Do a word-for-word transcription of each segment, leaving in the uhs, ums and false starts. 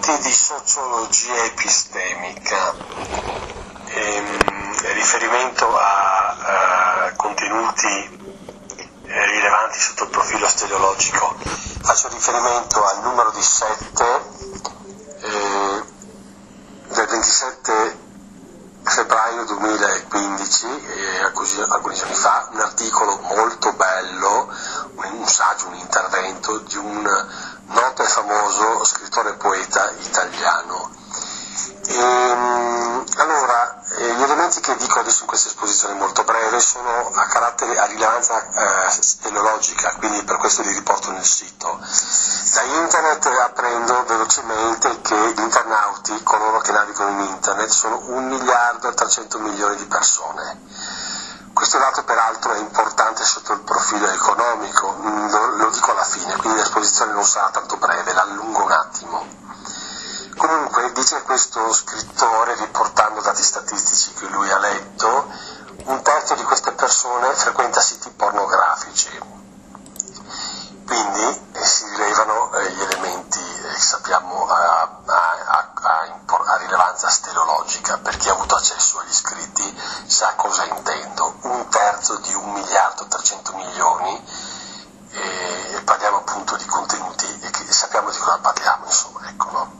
argomenti di sociologia epistemica, ehm, riferimento a, a contenuti eh, rilevanti sotto il profilo steleologico. Faccio riferimento al numero di sette eh, del ventisette febbraio duemilaquindici, eh, alcuni giorni fa, un articolo molto bello, un saggio, un intervento di un noto e famoso scrittore e poeta italiano. E, allora, eh, gli elementi che dico adesso in questa esposizione molto breve sono a carattere, a rilevanza eh, teleologica, quindi per questo li riporto nel sito. Da internet apprendo velocemente che gli internauti, coloro che navigano in internet, sono un miliardo e trecento milioni di persone. Questo dato peraltro è importante sotto il profilo economico, lo, lo dico alla fine, quindi l'esposizione non sarà tanto breve, l'allungo un attimo. Comunque dice questo scrittore, riportando dati statistici che lui ha letto, un terzo di queste persone frequenta siti pornografici. Quindi eh, si rilevano eh, gli elementi eh, che sappiamo a, a, a, a, a rilevanza steleologica. Per chi ha avuto accesso agli scritti sa cosa intendo. Un terzo di un miliardo e trecento milioni, e, e parliamo appunto di contenuti e che sappiamo di cosa parliamo, insomma, ecco, no?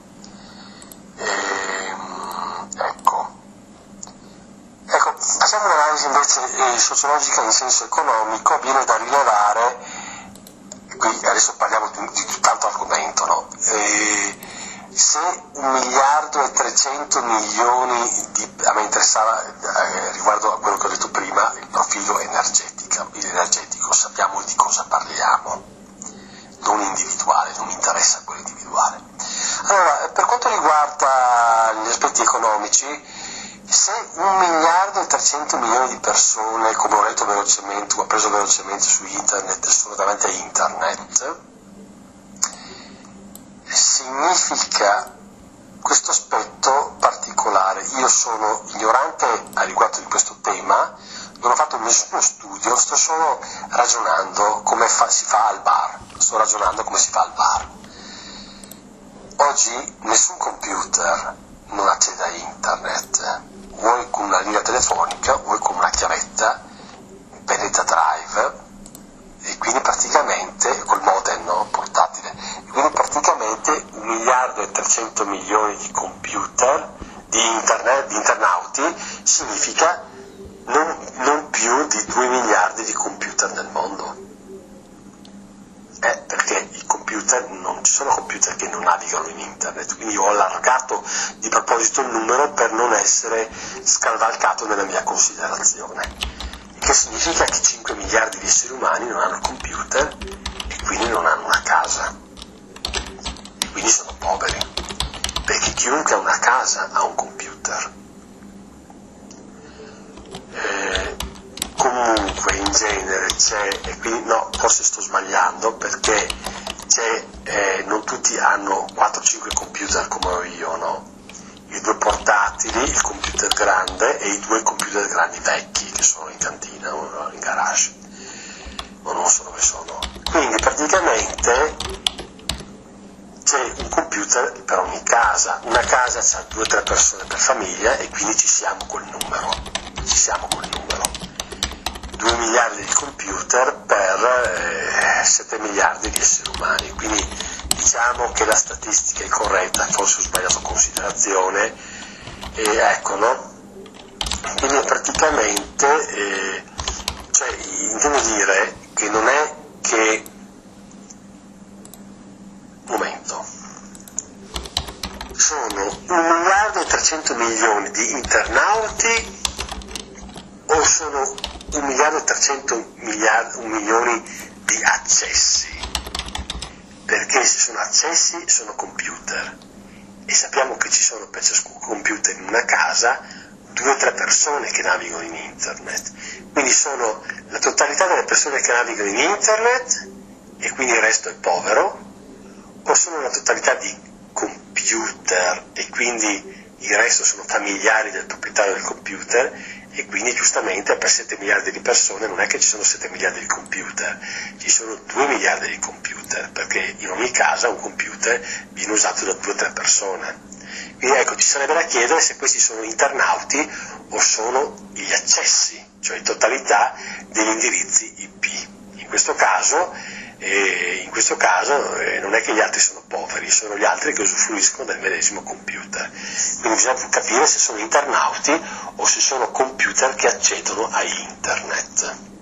E, ecco. Ecco, passiamo all'analisi invece eh, sociologica in senso economico. Viene da rilevare, qui adesso parliamo di, di tutt'altro argomento, no? E se un miliardo e trecento milioni di, a me interessava eh, riguardo a quello che ho detto prima, il profilo energetico, energetico, sappiamo di cosa parliamo, non individuale, non mi interessa quello individuale. Allora, per quanto riguarda gli aspetti economici, se un miliardo e trecento milioni di persone, come ho letto velocemente, ho preso velocemente su internet, sono davanti a internet, significa questo aspetto particolare. Io sono ignorante a riguardo di questo tema, non ho fatto nessuno studio, sto solo ragionando come fa, si fa al bar, sto ragionando come si fa al bar. Oggi nessun computer non accede a internet, vuoi con una linea telefonica, vuoi con una chiavetta, Benetta Drive, e quindi praticamente, col modem, no, portatile, e quindi praticamente un miliardo e trecento milioni di computer, di, internet, di internauti, significa non, non più di due miliardi di computer nel mondo. Eh, perché i computer, non ci sono computer che non navigano in internet, quindi ho allargato di proposito il numero per non essere scavalcato nella mia considerazione, che significa che cinque miliardi di esseri umani non hanno computer e quindi non hanno una casa, e quindi sono poveri, perché chiunque ha una casa ha un computer. Eh, comunque in genere c'è, e qui no, forse sto sbagliando, perché c'è, eh, non tutti hanno quattro cinque computer come ho io, no? I due portatili, il computer grande e i due computer grandi vecchi che sono in cantina o in garage, ma non so dove sono. Quindi praticamente c'è un computer per ogni casa, una casa ha due o tre persone per famiglia e quindi ci siamo col numero, ci siamo col numero. due miliardi di computer per eh, sette miliardi di esseri umani, quindi diciamo che la statistica è corretta, forse ho sbagliato considerazione, e ecco, no? Quindi praticamente, eh, cioè, intendo dire che non è che, momento, sono un miliardo e trecento milioni di internauti o sono un miliardo e trecento milioni di accessi? Perché se sono accessi sono computer, e sappiamo che ci sono per ciascun computer in una casa due o tre persone che navigano in internet, quindi sono la totalità delle persone che navigano in internet e quindi il resto è povero, o sono la totalità di computer e quindi il resto sono familiari del proprietario del computer e quindi giustamente per sette miliardi di persone non è che ci sono sette miliardi di computer, ci sono due miliardi di computer, perché in ogni casa un computer viene usato da due o tre persone. Quindi ecco, ci sarebbe da chiedere se questi sono internauti o sono gli accessi, cioè in totalità degli indirizzi I P. In questo caso, eh, in questo caso eh, non è che gli altri sono poveri, sono gli altri che usufruiscono del medesimo computer. Quindi bisogna capire se sono internauti o se sono computer che accedono a internet.